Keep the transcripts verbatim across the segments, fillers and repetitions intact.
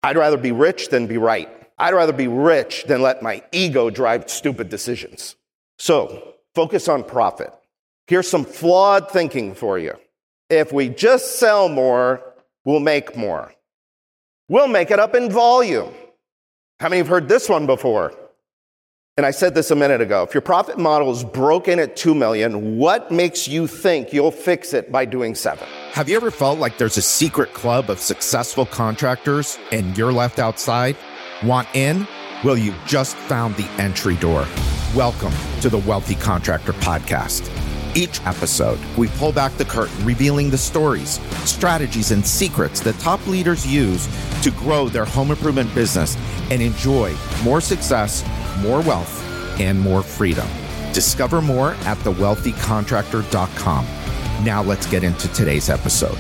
I'd rather be rich than be right. I'd rather be rich than let my ego drive stupid decisions. So focus on profit. Here's some flawed thinking for you. If we just sell more, we'll make more. We'll make it up in volume. How many have heard this one before? And I said this a minute ago. If your profit model is broken at two million dollars, what makes you think you'll fix it by doing seven? Have you ever felt like there's a secret club of successful contractors and you're left outside? Want in? Well, you just found the entry door. Welcome to the Wealthy Contractor Podcast. Each episode, we pull back the curtain, revealing the stories, strategies, and secrets that top leaders use to grow their home improvement business and enjoy more success, more wealth, and more freedom. Discover more at the wealthy contractor dot com. Now let's get into today's episode.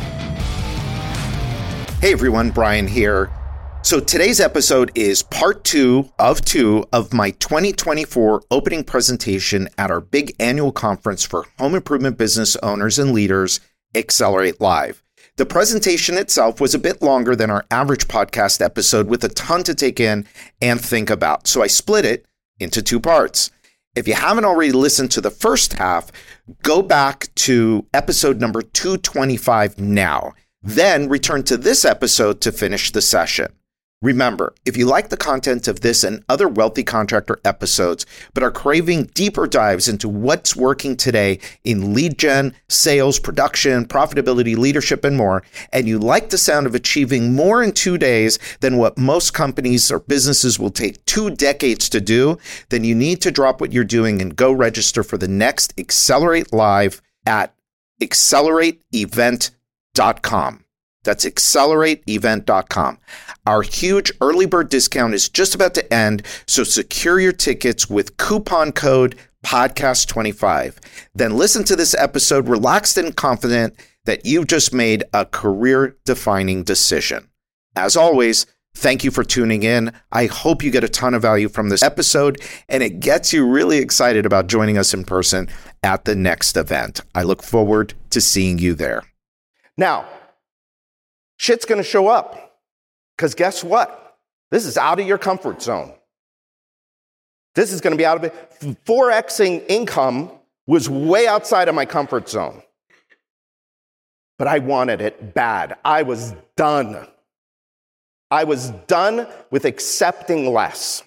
Hey everyone, Brian here. So today's episode is part two of two of my twenty twenty-four opening presentation at our big annual conference for home improvement business owners and leaders, Accelerate Live. The presentation itself was a bit longer than our average podcast episode with a ton to take in and think about. So I split it into two parts. If you haven't already listened to the first half, go back to episode number two twenty-five now. Then return to this episode to finish the session. Remember, if you like the content of this and other Wealthy Contractor episodes, but are craving deeper dives into what's working today in lead gen, sales, production, profitability, leadership, and more, and you like the sound of achieving more in two days than what most companies or businesses will take two decades to do, then you need to drop what you're doing and go register for the next Accelerate Live at accelerate event dot com. That's accelerate event dot com. Our huge early bird discount is just about to end, so secure your tickets with coupon code podcast twenty-five. Then listen to this episode relaxed and confident that you've just made a career-defining decision. As always, thank you for tuning in. I hope you get a ton of value from this episode, and it gets you really excited about joining us in person at the next event. I look forward to seeing you there. Now, shit's going to show up. Because guess what? This is out of your comfort zone. This is going to be out of it. four Xing income was way outside of my comfort zone. But I wanted it bad. I was done. I was done with accepting less.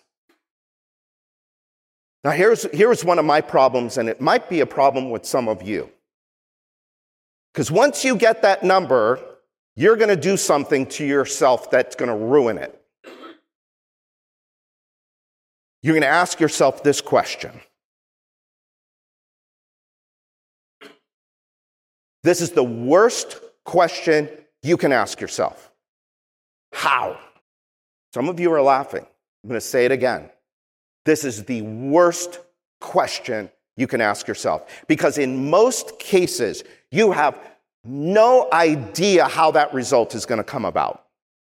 Now, here's, here's one of my problems, and it might be a problem with some of you. Because once you get that number, you're going to do something to yourself that's going to ruin it. You're going to ask yourself this question. This is the worst question you can ask yourself. How? Some of you are laughing. I'm going to say it again. This is the worst question you can ask yourself. Because in most cases, you have no idea how that result is going to come about.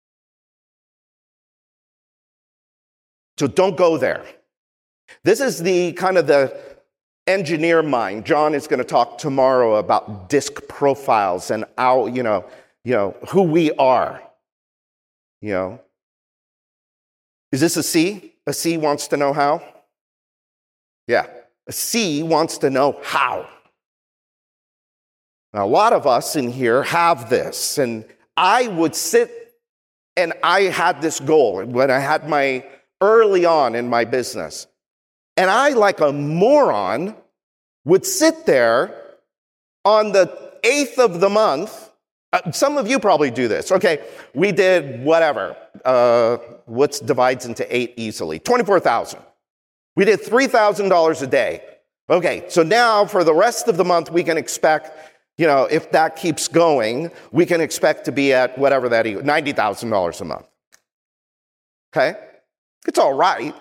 So don't go there. This is the kind of the engineer mind. John is going to talk tomorrow about disc profiles and our, you know, you know, who we are. You know. Is this a C? A C wants to know how? Yeah. A C wants to know how. Now, a lot of us in here have this, and I would sit, and I had this goal when I had my, early on in my business, and I, like a moron, would sit there on the eighth of the month. Uh, some of you probably do this. Okay, we did whatever. Uh, what divides into eight easily? twenty-four thousand. We did three thousand dollars a day. Okay, so now for the rest of the month, we can expect, you know, if that keeps going, we can expect to be at whatever that is, ninety thousand dollars a month. Okay? It's all right.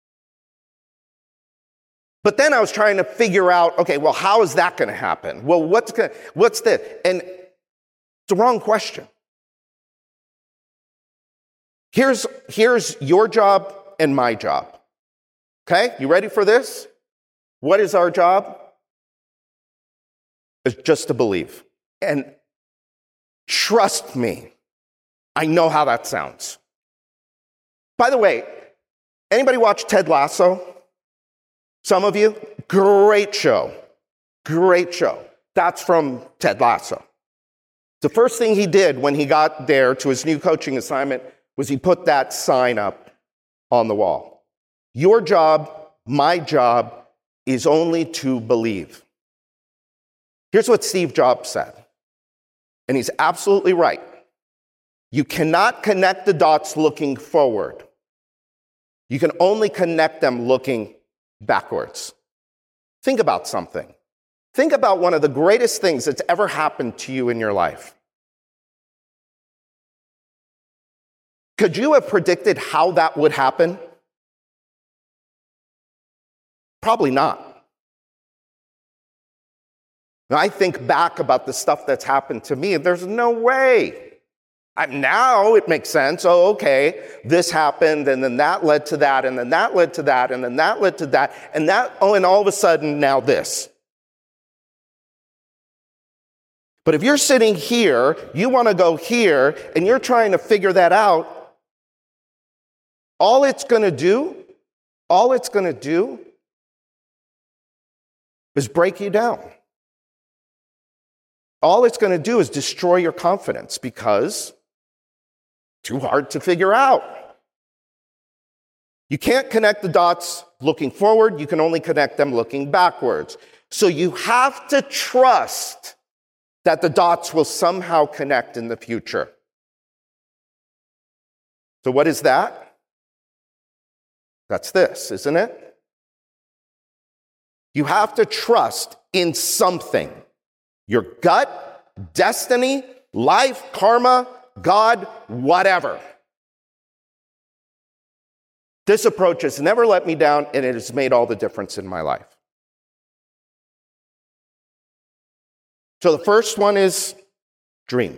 But then I was trying to figure out, okay, well, how is that going to happen? Well, what's going what's the, and it's the wrong question. Here's, here's your job and my job. Okay? You ready for this? What is our job? It's just to believe. And trust me, I know how that sounds. By the way, anybody watch Ted Lasso? Some of you? Great show. Great show. That's from Ted Lasso. The first thing he did when he got there to his new coaching assignment was he put that sign up on the wall. Your job, my job, is only to believe. Here's what Steve Jobs said, and he's absolutely right. You cannot connect the dots looking forward. You can only connect them looking backwards. Think about something. Think about one of the greatest things that's ever happened to you in your life. Could you have predicted how that would happen? Probably not. When I think back about the stuff that's happened to me, there's no way. I, now it makes sense. Oh, okay, this happened, and then that led to that, and then that led to that, and then that led to that, and that, oh, and all of a sudden, now this. But if you're sitting here, you want to go here, and you're trying to figure that out, all it's going to do, all it's going to do is break you down. All it's going to do is destroy your confidence because too hard to figure out. You can't connect the dots looking forward. You can only connect them looking backwards. So you have to trust that the dots will somehow connect in the future. So what is that? That's this, isn't it? You have to trust in something. Your gut, destiny, life, karma, God, whatever. This approach has never let me down, and it has made all the difference in my life. So the first one is dream.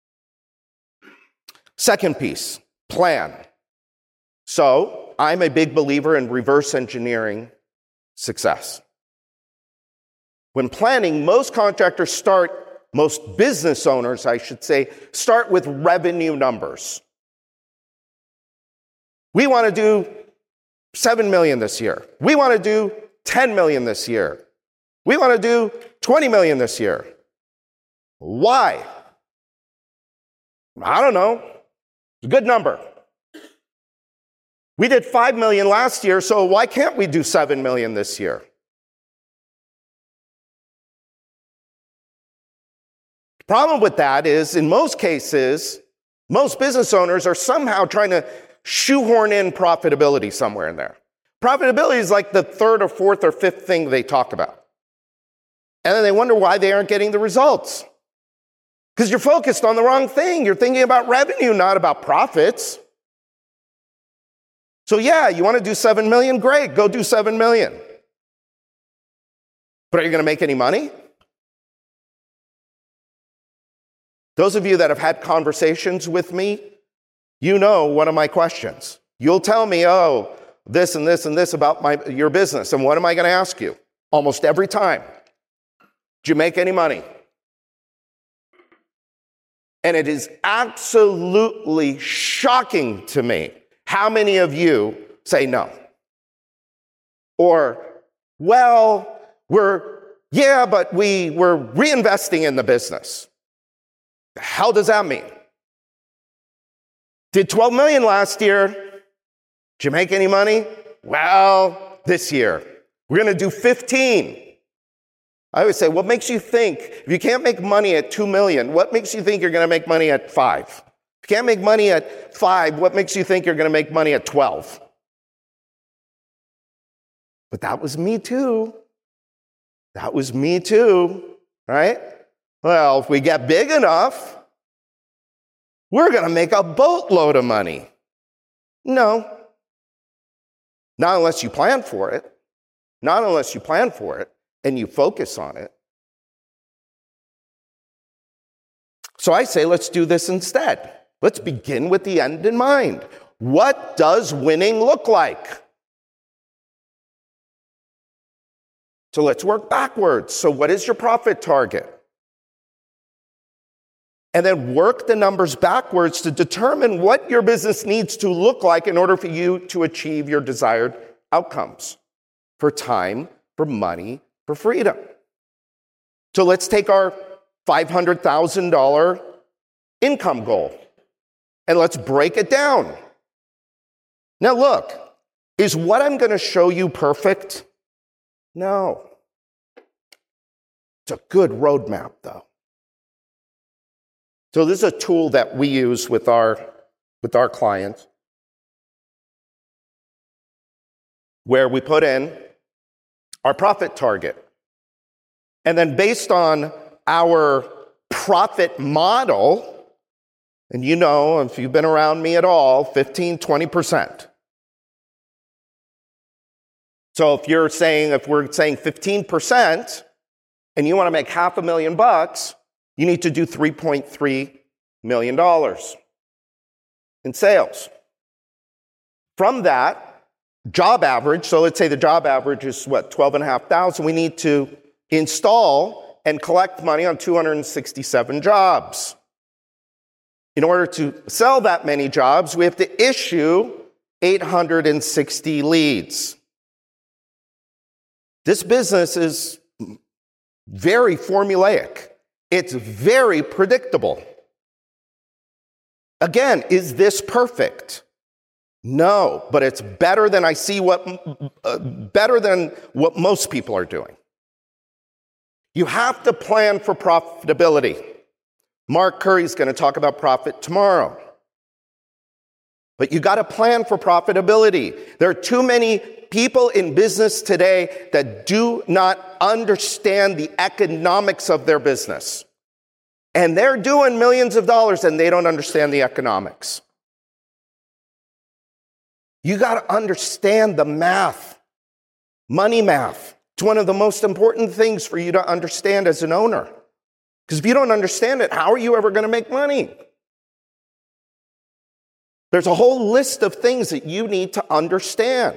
Second piece, plan. So I'm a big believer in reverse engineering success. When planning, most contractors start, most business owners, I should say, start with revenue numbers. We want to do seven million dollars this year. We want to do ten million dollars this year. We want to do twenty million dollars this year. Why? I don't know. It's a good number. We did five million dollars last year, so why can't we do seven million dollars this year? The problem with that is, in most cases, most business owners are somehow trying to shoehorn in profitability somewhere in there. Profitability is like the third or fourth or fifth thing they talk about. And then they wonder why they aren't getting the results. Because you're focused on the wrong thing. You're thinking about revenue, not about profits. So yeah, you want to do seven million? Great, go do seven million. But are you going to make any money? Those of you that have had conversations with me, you know one of my questions. You'll tell me, oh, this and this and this about my your business. And what am I going to ask you? Almost every time. Did you make any money? And it is absolutely shocking to me how many of you say no. Or, well, we're, yeah, but we, we're reinvesting in the business. The hell does that mean? Did twelve million last year. Did you make any money? Well, this year. We're going to do fifteen. I always say, what makes you think, if you can't make money at two million, what makes you think you're going to make money at five? If you can't make money at five, what makes you think you're going to make money at twelve? But that was me too. That was me too, right? Well, if we get big enough, we're going to make a boatload of money. No. Not unless you plan for it. Not unless you plan for it and you focus on it. So I say, let's do this instead. Let's begin with the end in mind. What does winning look like? So let's work backwards. So what is your profit target? and then work the numbers backwards to determine what your business needs to look like in order for you to achieve your desired outcomes for time, for money, for freedom. So let's take our five hundred thousand dollars income goal and let's break it down. Now look, is what I'm going to show you perfect? No. It's a good roadmap, though. So this is a tool that we use with our, with our clients where we put in our profit target. And then based on our profit model, and you know, if you've been around me at all, fifteen, twenty percent. So if you're saying, if we're saying fifteen percent and you want to make half a million bucks, you need to do three point three million dollars in sales. From that, job average, so let's say the job average is what, twelve and a half thousand, we need to install and collect money on two hundred sixty-seven jobs. In order to sell that many jobs, we have to issue eight hundred sixty leads. This business is very formulaic. It's very predictable. Again, is this perfect? No, but it's better than I see what uh, better than what most people are doing. You have to plan for profitability. Mark Curry's going to talk about profit tomorrow. But you got to plan for profitability. There are too many people in business today that do not understand the economics of their business. And they're doing millions of dollars and they don't understand the economics. You got to understand the math, money math. It's one of the most important things for you to understand as an owner. Because if you don't understand it, how are you ever going to make money? There's a whole list of things that you need to understand.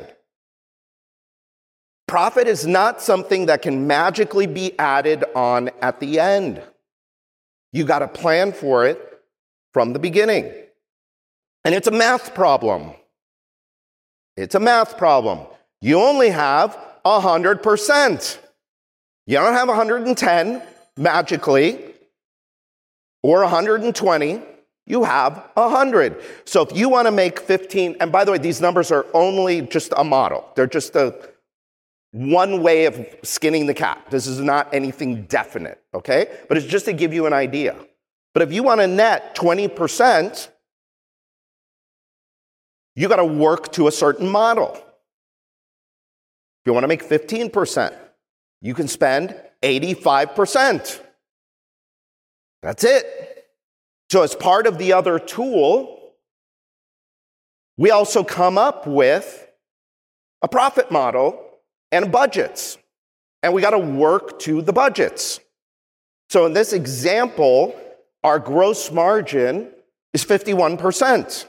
Profit is not something that can magically be added on at the end. You got to plan for it from the beginning. And it's a math problem. It's a math problem. You only have one hundred percent. You don't have one hundred ten magically or one hundred twenty. You have one hundred. So if you want to make fifteen, and by the way, these numbers are only just a model. They're just a one way of skinning the cat. This is not anything definite, okay? But it's just to give you an idea. But if you want to net twenty percent, you got to work to a certain model. If you want to make fifteen percent, you can spend eighty-five percent. That's it. So as part of the other tool, we also come up with a profit model and budgets. And we got to work to the budgets. So in this example, our gross margin is fifty-one percent.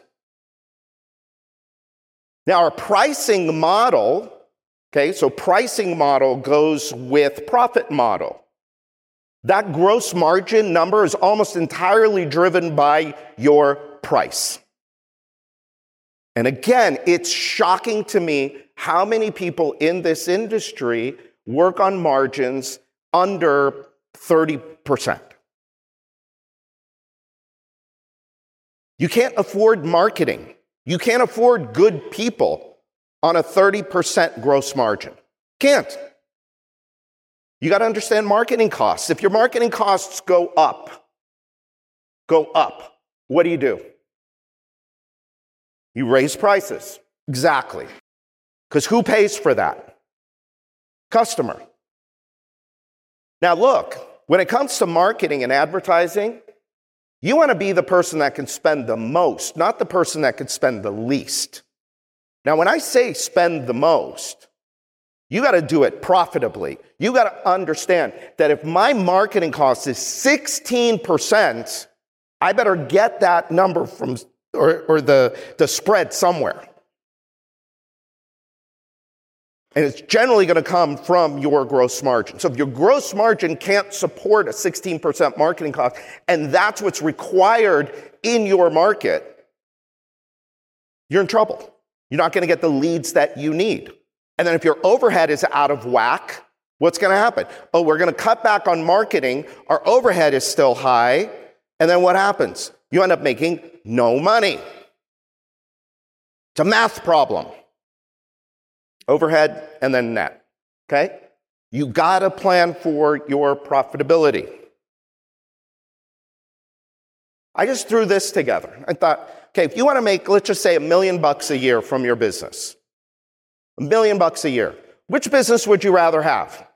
Now our pricing model, okay, so pricing model goes with profit model. That gross margin number is almost entirely driven by your price. And again, it's shocking to me how many people in this industry work on margins under thirty percent. You can't afford marketing. You can't afford good people on a thirty percent gross margin. Can't. You got to understand marketing costs. If your marketing costs go up, go up, what do you do? You raise prices. Exactly. Because who pays for that? Customer. Now look, when it comes to marketing and advertising, you want to be the person that can spend the most, not the person that can spend the least. Now, when I say spend the most, you got to do it profitably. You got to understand that if my marketing cost is sixteen percent, I better get that number from, or, or the, the spread somewhere. And it's generally going to come from your gross margin. So if your gross margin can't support a sixteen percent marketing cost, and that's what's required in your market, you're in trouble. You're not going to get the leads that you need. And then if your overhead is out of whack, what's going to happen? Oh, we're going to cut back on marketing. Our overhead is still high. And then what happens? You end up making no money. It's a math problem. Overhead and then net, okay? You got to plan for your profitability. I just threw this together. I thought, okay, if you want to make, let's just say a million bucks a year from your business, a million bucks a year, which business would you rather have?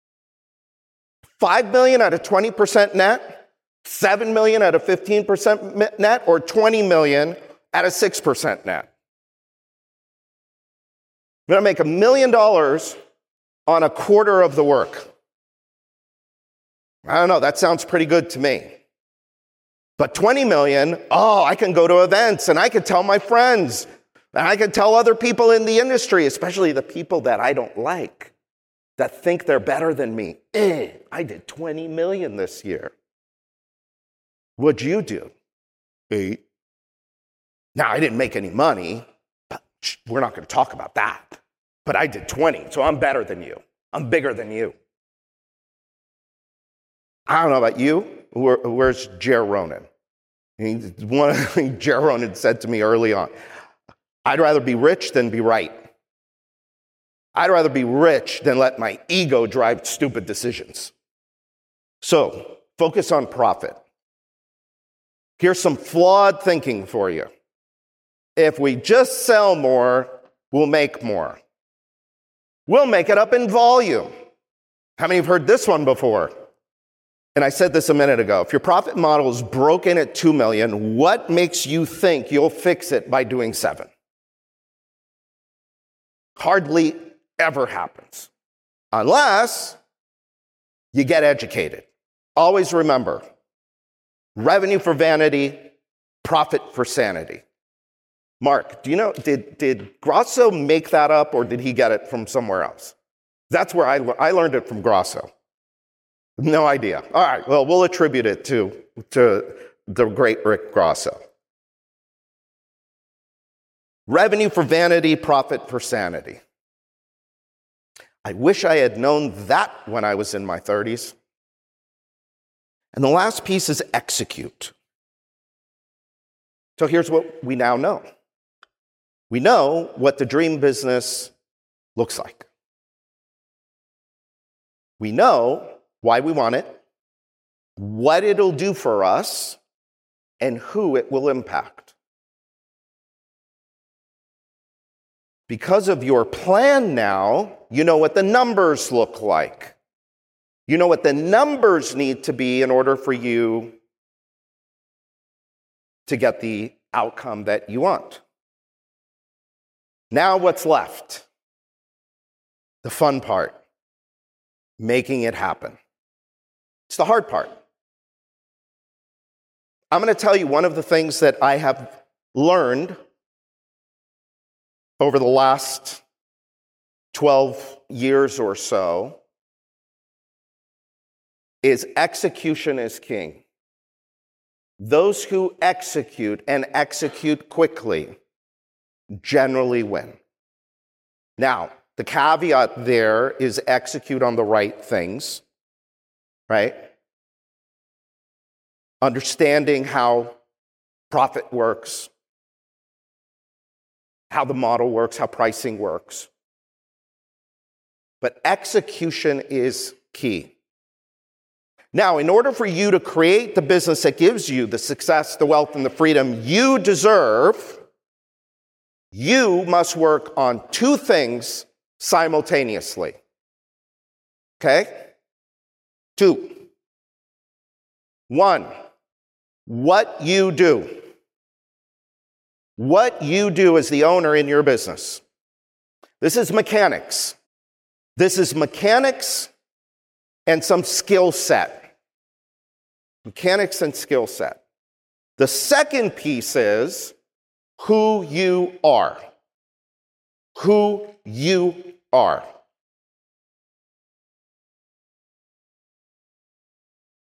Five million at a twenty percent net, seven million at a fifteen percent net, or twenty million at a six percent net? I'm going to make a million dollars on a quarter of the work. I don't know, that sounds pretty good to me. But twenty million, oh, I can go to events and I can tell my friends and I can tell other people in the industry, especially the people that I don't like, that think they're better than me. Eh, I did twenty million this year. What'd you do? Eight. Now, I didn't make any money. We're not going to talk about that. But I did twenty, so I'm better than you. I'm bigger than you. I don't know about you. Where, where's Jer Ronan? He, one of the things Jer Ronan said to me early on, I'd rather be rich than be right. I'd rather be rich than let my ego drive stupid decisions. So, focus on profit. Here's some flawed thinking for you. If we just sell more, we'll make more. We'll make it up in volume. How many have heard this one before? And I said this a minute ago. If your profit model is broken at two million, what makes you think you'll fix it by doing seven? Hardly ever happens. Unless you get educated. Always remember, revenue for vanity, profit for sanity. Mark, do you know, did, did Grosso make that up or did he get it from somewhere else? That's where I, I learned it from Grosso. No idea. All right, well, we'll attribute it to, to the great Rick Grosso. Revenue for vanity, profit for sanity. I wish I had known that when I was in my thirties. And the last piece is execute. So here's what we now know. We know what the dream business looks like. We know why we want it, what it'll do for us, and who it will impact. Because of your plan now, you know what the numbers look like. You know what the numbers need to be in order for you to get the outcome that you want. Now what's left? The fun part. Making it happen. It's the hard part. I'm going to tell you one of the things that I have learned over the last twelve years or so is execution is king. Those who execute and execute quickly generally win. Now, the caveat there is execute on the right things, right? Understanding how profit works, how the model works, how pricing works. But execution is key. Now, in order for you to create the business that gives you the success, the wealth, and the freedom you deserve, you must work on two things simultaneously. Okay? Two. One, what you do. What you do as the owner in your business. This is mechanics. This is mechanics and some skill set. Mechanics and skill set. The second piece is who you are. Who you are.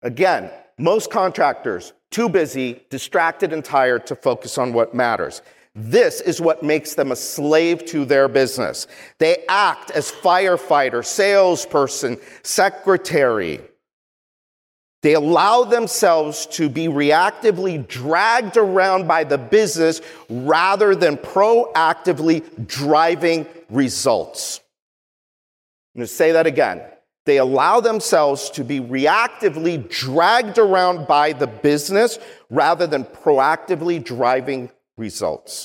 Again, most contractors, too busy, distracted, and tired to focus on what matters. This is what makes them a slave to their business. They act as firefighter, salesperson, secretary. They allow themselves to be reactively dragged around by the business rather than proactively driving results. I'm going to say that again. They allow themselves to be reactively dragged around by the business rather than proactively driving results.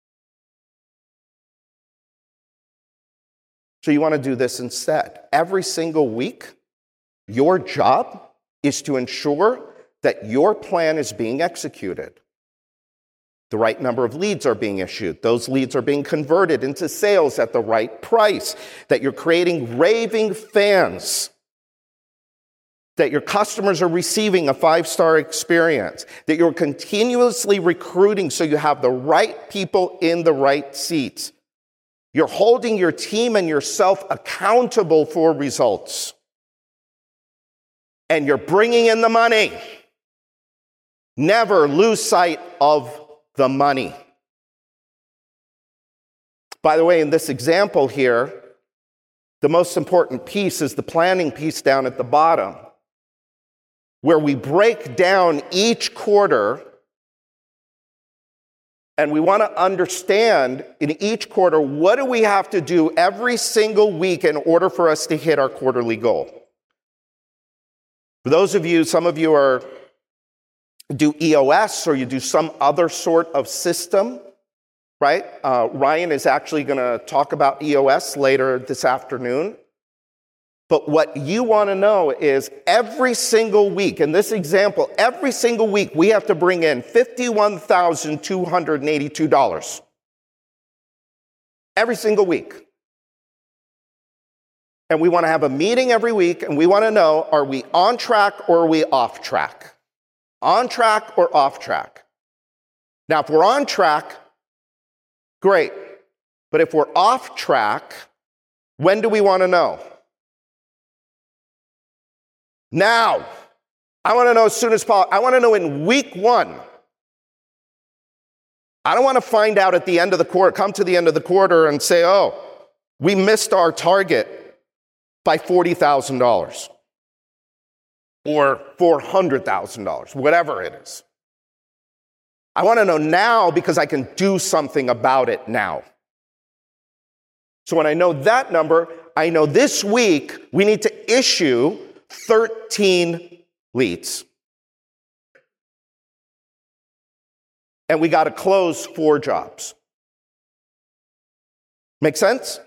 So you want to do this instead. Every single week, your job is to ensure that your plan is being executed. The right number of leads are being issued. Those leads are being converted into sales at the right price. That you're creating raving fans. That your customers are receiving a five-star experience. That you're continuously recruiting so you have the right people in the right seats. You're holding your team and yourself accountable for results. And you're bringing in the money. Never lose sight of the money. By the way, in this example here, the most important piece is the planning piece down at the bottom, where we break down each quarter and we want to understand in each quarter, what do we have to do every single week in order for us to hit our quarterly goal? For those of you, some of you are do E O S or you do some other sort of system, right? Uh, Ryan is actually going to talk about E O S later this afternoon. But what you want to know is every single week, in this example, every single week we have to bring in fifty-one thousand two hundred eighty-two dollars. Every single week. And we want to have a meeting every week and we want to know, are we on track or are we off track? On track or off track? Now, if we're on track, great. But if we're off track, when do we want to know? Now. I want to know as soon as possible. I want to know in week one. I don't want to find out at the end of the quarter, come to the end of the quarter and say, oh, we missed our target by forty thousand dollars. Or four hundred thousand dollars, whatever it is. I want to know now because I can do something about it now. So when I know that number, I know this week we need to issue thirteen leads. And we got to close four jobs. Make sense?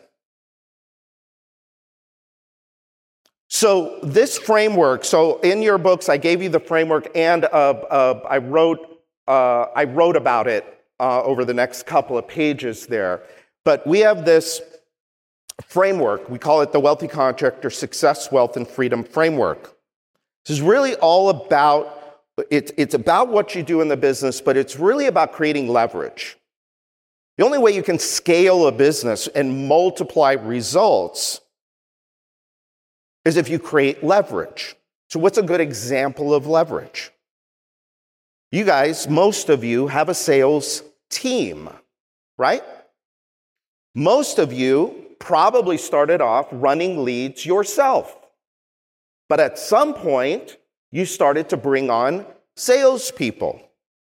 So this framework, so in your books, I gave you the framework and uh, uh, I wrote uh, I wrote about it uh, over the next couple of pages there. But we have this framework. We call it the Wealthy Contractor Success, Wealth, and Freedom Framework. This is really all about, it, it's about what you do in the business, but it's really about creating leverage. The only way you can scale a business and multiply results is if you create leverage. So what's a good example of leverage? You guys, most of you have a sales team, right? Most of you probably started off running leads yourself. But at some point, you started to bring on salespeople.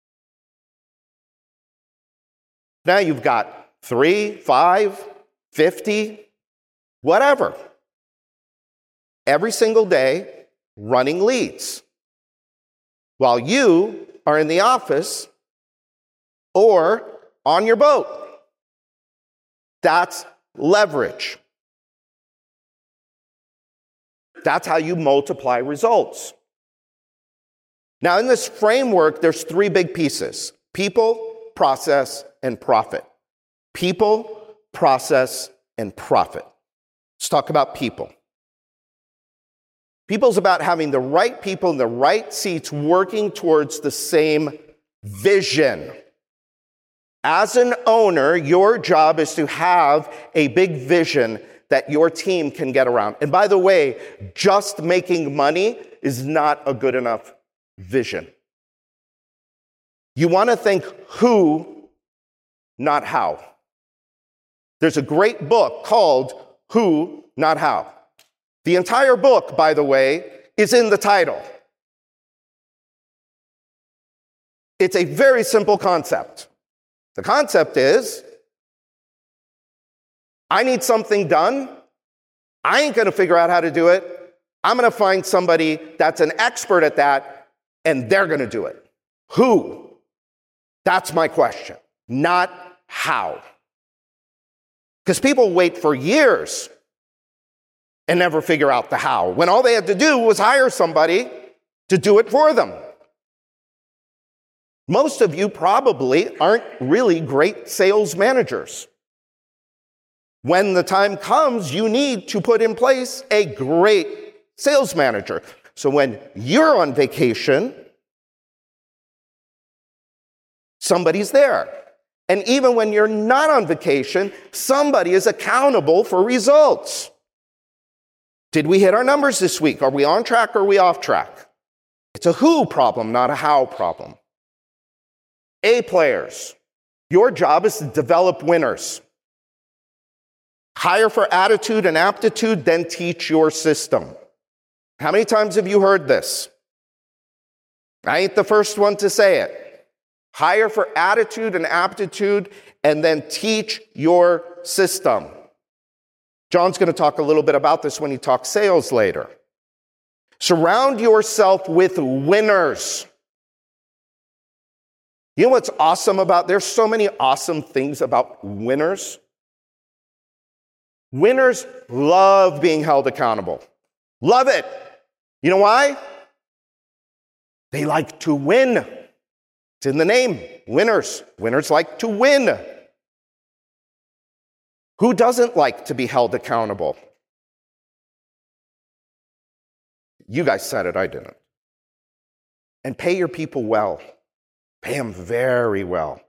Now you've got three, five, fifty, whatever. Every single day, running leads. While you are in the office or on your boat. That's leverage. That's how you multiply results. Now, in this framework, there's three big pieces: people, process, and profit. People, process, and profit. Let's talk about people. People's about having the right people in the right seats working towards the same vision. As an owner, your job is to have a big vision that your team can get around. And by the way, just making money is not a good enough vision. You want to think who, not how. There's a great book called Who, Not How. The entire book, by the way, is in the title. It's a very simple concept. The concept is, I need something done. I ain't going to figure out how to do it. I'm going to find somebody that's an expert at that, and they're going to do it. Who? That's my question, not how. Because people wait for years and never figure out the how, when all they had to do was hire somebody to do it for them. Most of you probably aren't really great sales managers. When the time comes, you need to put in place a great sales manager. So when you're on vacation, somebody's there. And even when you're not on vacation, somebody is accountable for results. Did we hit our numbers this week? Are we on track or are we off track? It's a who problem, not a how problem. A players, your job is to develop winners. Hire for attitude and aptitude, then teach your system. How many times have you heard this? I ain't the first one to say it. Hire for attitude and aptitude, and then teach your system. John's going to talk a little bit about this when he talks sales later. Surround yourself with winners. You know what's awesome about, there's so many awesome things about winners. Winners love being held accountable. Love it. You know why? They like to win. It's in the name, winners. Winners like to win. Who doesn't like to be held accountable? You guys said it, I didn't. And pay your people well. Pay them very well.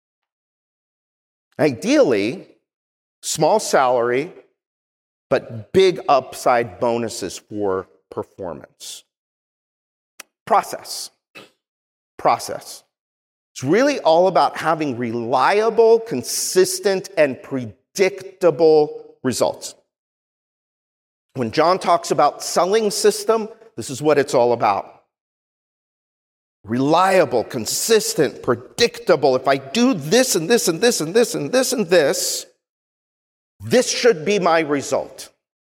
Ideally, small salary, but big upside bonuses for performance. Process. Process. It's really all about having reliable, consistent, and predictable results. When John talks about selling system, this is what it's all about. Reliable, consistent, predictable. If I do this and this and this and this and this and this, this should be my result.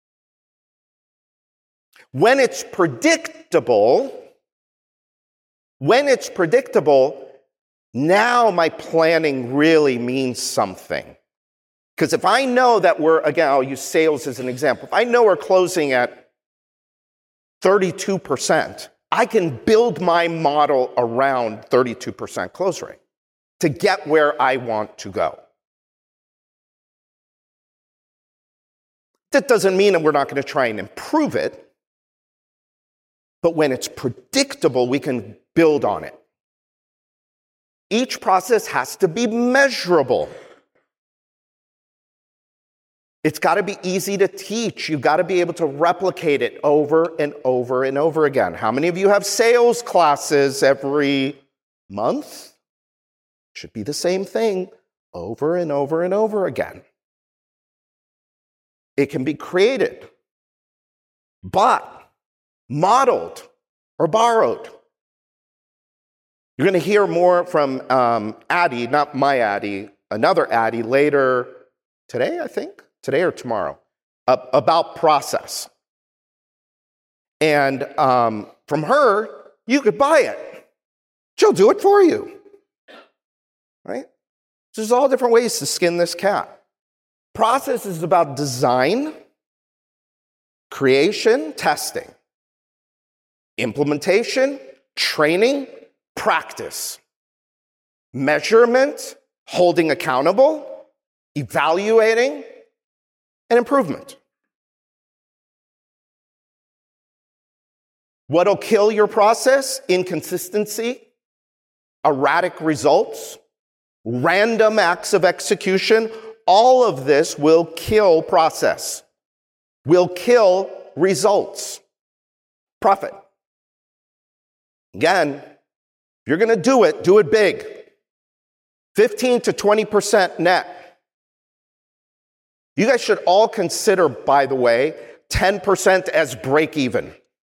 When it's predictable, when it's predictable, now my planning really means something. Because if I know that we're, again, I'll use sales as an example. If I know we're closing at thirty-two percent, I can build my model around thirty-two percent close rate to get where I want to go. That doesn't mean that we're not going to try and improve it, but when it's predictable, we can build on it. Each process has to be measurable. It's got to be easy to teach. You've got to be able to replicate it over and over and over again. How many of you have sales classes every month? Should be the same thing over and over and over again. It can be created, bought, modeled, or borrowed. You're going to hear more from um, Addie, not my Addie, another Addie later today, I think, today or tomorrow, uh, about process. And um, from her, you could buy it. She'll do it for you, right? There's all different ways to skin this cat. Process is about design, creation, testing, implementation, training, practice, measurement, holding accountable, evaluating, and improvement. What'll kill your process? Inconsistency, erratic results, random acts of execution. All of this will kill process, will kill results. Profit. Again, if you're going to do it, do it big. fifteen to twenty percent net. You guys should all consider, by the way, ten percent as break even.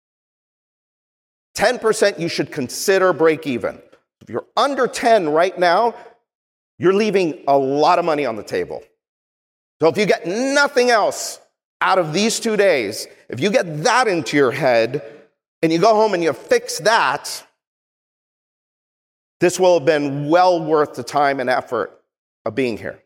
ten percent you should consider break even. If you're under ten right now, you're leaving a lot of money on the table. So if you get nothing else out of these two days, if you get that into your head and you go home and you fix that, this will have been well worth the time and effort of being here.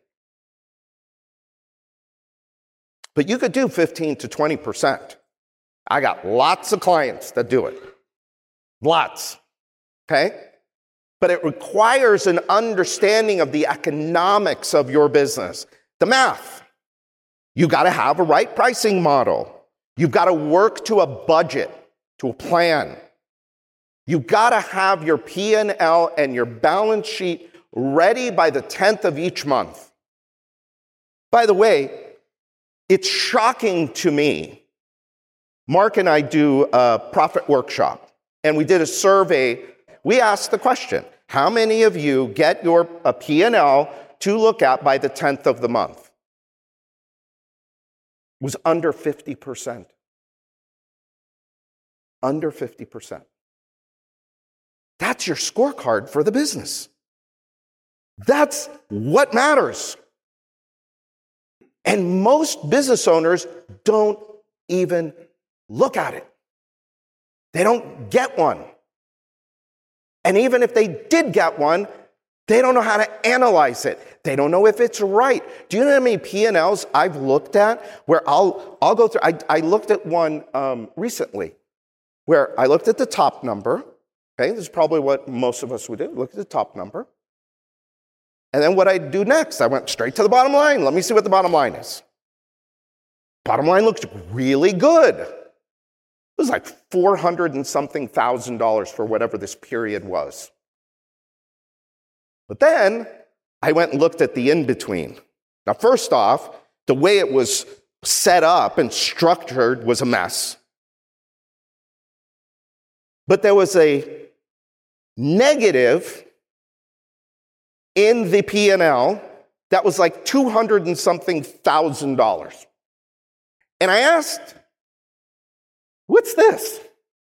But you could do fifteen to twenty percent. I got lots of clients that do it. Lots. Okay? But it requires an understanding of the economics of your business. The math. You got to have a right pricing model. You've got to work to a budget, to a plan. You've got to have your P and L and your balance sheet ready by the tenth of each month. By the way, it's shocking to me. Mark and I do a profit workshop, and we did a survey. We asked the question, how many of you get your a P and L to look at by the tenth of the month? It was under fifty percent. Under fifty percent. That's your scorecard for the business. That's what matters. And most business owners don't even look at it. They don't get one. And even if they did get one, they don't know how to analyze it. They don't know if it's right. Do you know how many P and Ls I've looked at where I'll I'll go through? I, I looked at one um, recently where I looked at the top number. Okay, this is probably what most of us would do. Look at the top number. And then what I do next, I went straight to the bottom line. Let me see what the bottom line is. Bottom line looks really good. It was like four hundred and something thousand dollars for whatever this period was. But then I went and looked at the in-between. Now, first off, the way it was set up and structured was a mess. But there was a negative in the P and L that was like two hundred and something thousand dollars. And I asked, what's this?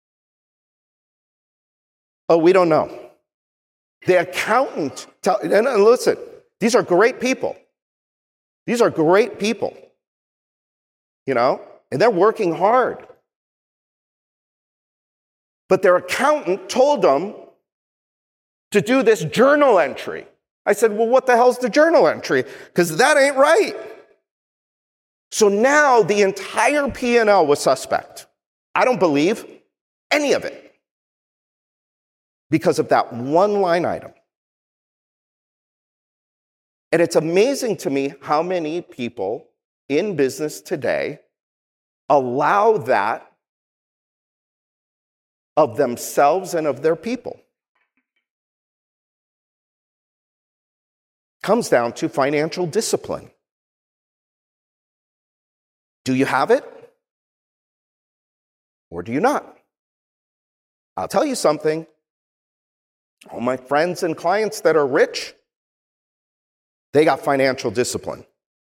Oh, we don't know. The accountant, tell, and listen, these are great people. These are great people, you know, and they're working hard. But their accountant told them to do this journal entry. I said, well, what the hell's the journal entry? Because that ain't right. So now the entire P and L was suspect. I don't believe any of it because of that one line item. And it's amazing to me how many people in business today allow that of themselves and of their people. Comes down to financial discipline. Do you have it? Or do you not? I'll tell you something. All my friends and clients that are rich, they got financial discipline.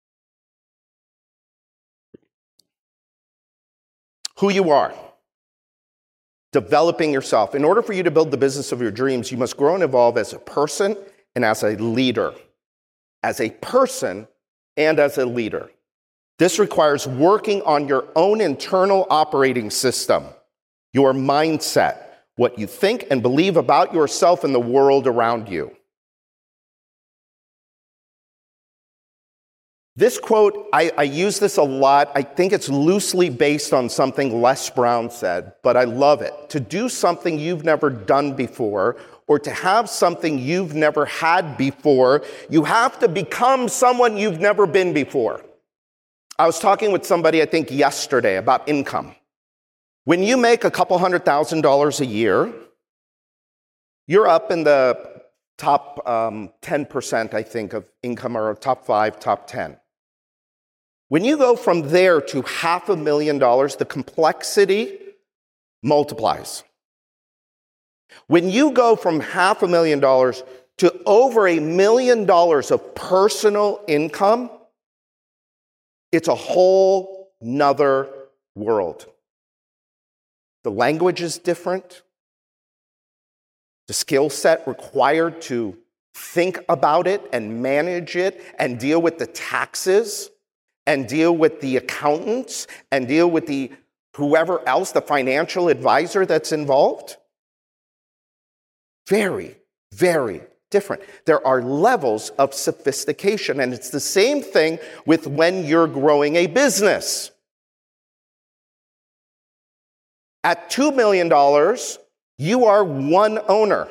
Who you are. Developing yourself. In order for you to build the business of your dreams, you must grow and evolve as a person and as a leader. As a person and as a leader. This requires working on your own internal operating system, your mindset, what you think and believe about yourself and the world around you. This quote, I, I use this a lot. I think it's loosely based on something Les Brown said, but I love it. To do something you've never done before, or to have something you've never had before, you have to become someone you've never been before. I was talking with somebody, I think, yesterday about income. When you make a couple hundred thousand dollars a year, you're up in the top um, ten percent, I think, of income, or top five, top ten. When you go from there to half a million dollars, the complexity multiplies. When you go from half a million dollars to over a million dollars of personal income, it's a whole nother world. The language is different. The skill set required to think about it and manage it and deal with the taxes and deal with the accountants and deal with the whoever else, the financial advisor that's involved. Very, very different. There are levels of sophistication, and it's the same thing with when you're growing a business. At two million dollars, you are one owner.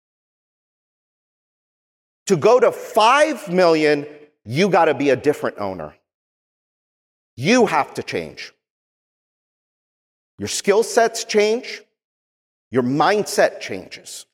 To go to five million dollars, you got to be a different owner. You have to change. Your skill sets change. Your mindset changes.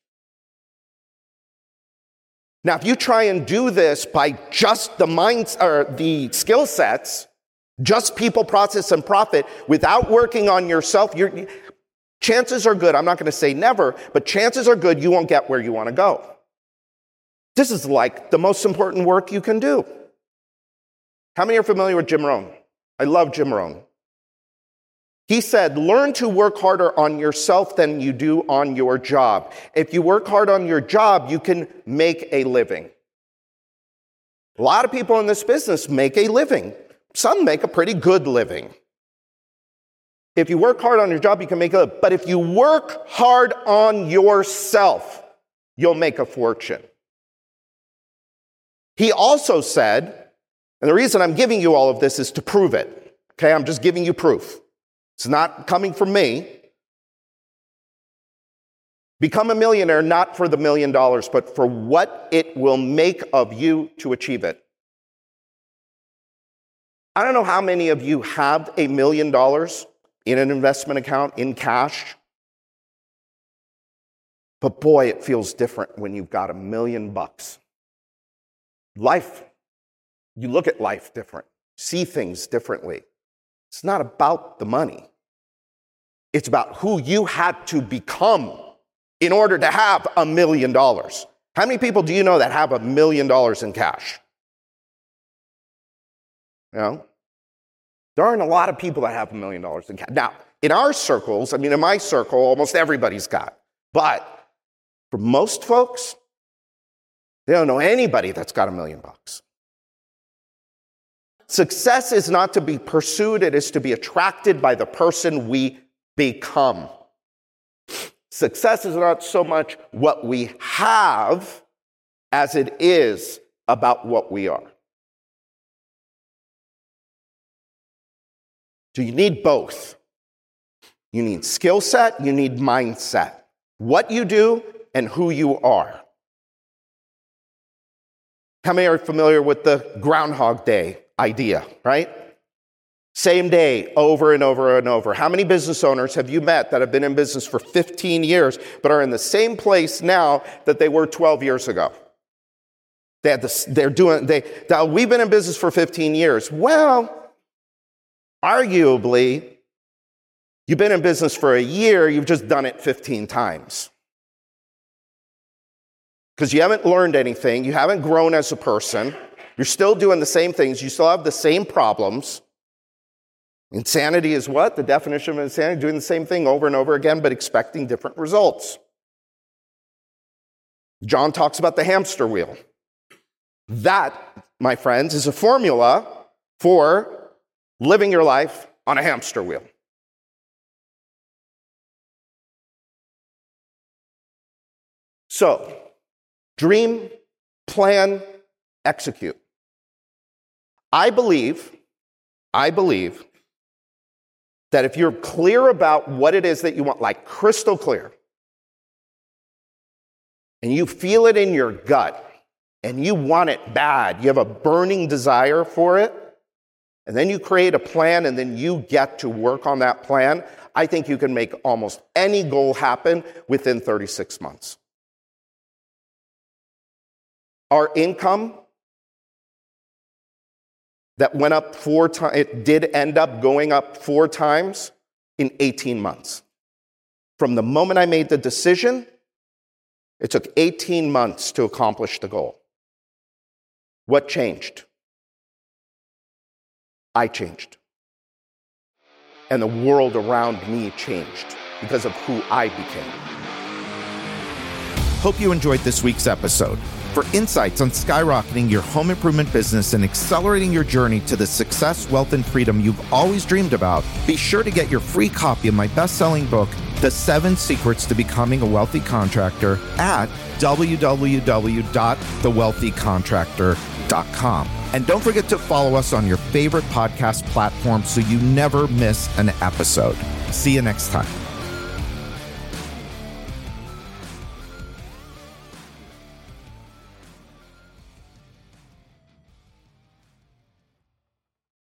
Now, if you try and do this by just the minds or the skill sets, just people, process, and profit, without working on yourself, you're, chances are good, I'm not going to say never, but chances are good you won't get where you want to go. This is like the most important work you can do. How many are familiar with Jim Rohn? I love Jim Rohn. He said, learn to work harder on yourself than you do on your job. If you work hard on your job, you can make a living. A lot of people in this business make a living. Some make a pretty good living. If you work hard on your job, you can make a living. But if you work hard on yourself, you'll make a fortune. He also said, and the reason I'm giving you all of this is to prove it. Okay, I'm just giving you proof. It's not coming from me. Become a millionaire not for the million dollars, but for what it will make of you to achieve it. I don't know how many of you have a million dollars in an investment account, in cash. But boy, it feels different when you've got a million bucks. Life, you look at life different, see things differently. It's not about the money. It's about who you had to become in order to have a million dollars. How many people do you know that have a million dollars in cash? You know? There aren't a lot of people that have a million dollars in cash. Now, in our circles, I mean, in my circle, almost everybody's got. But for most folks, they don't know anybody that's got a million bucks. Success is not to be pursued, it is to be attracted by the person we become. Success is not so much what we have as it is about what we are. So you need both. You need skill set, you need mindset. What you do and who you are. How many are familiar with the Groundhog Day idea, right? Same day, over and over and over. How many business owners have you met that have been in business for fifteen years, but are in the same place now that they were twelve years ago? They had this, they're doing, they, they, we've been in business for fifteen years. Well, arguably, you've been in business for a year, you've just done it fifteen times. Because you haven't learned anything, you haven't grown as a person, you're still doing the same things, you still have the same problems. Insanity is what? The definition of insanity, doing the same thing over and over again, but expecting different results. John talks about the hamster wheel. That, my friends, is a formula for living your life on a hamster wheel. So, dream, plan, execute. I believe, I believe that if you're clear about what it is that you want, like crystal clear, and you feel it in your gut, and you want it bad, you have a burning desire for it, and then you create a plan, and then you get to work on that plan, I think you can make almost any goal happen within thirty-six months. Our income that went up four times, it did end up going up four times in eighteen months. From the moment I made the decision It took eighteen months to accomplish the goal. What changed? I changed. And the world around me changed because of who I became. Hope you enjoyed this week's episode. For insights on skyrocketing your home improvement business and accelerating your journey to the success, wealth, and freedom you've always dreamed about, be sure to get your free copy of my best-selling book, The Seven Secrets to Becoming a Wealthy Contractor, at w w w dot the wealthy contractor dot com. And don't forget to follow us on your favorite podcast platform so you never miss an episode. See you next time.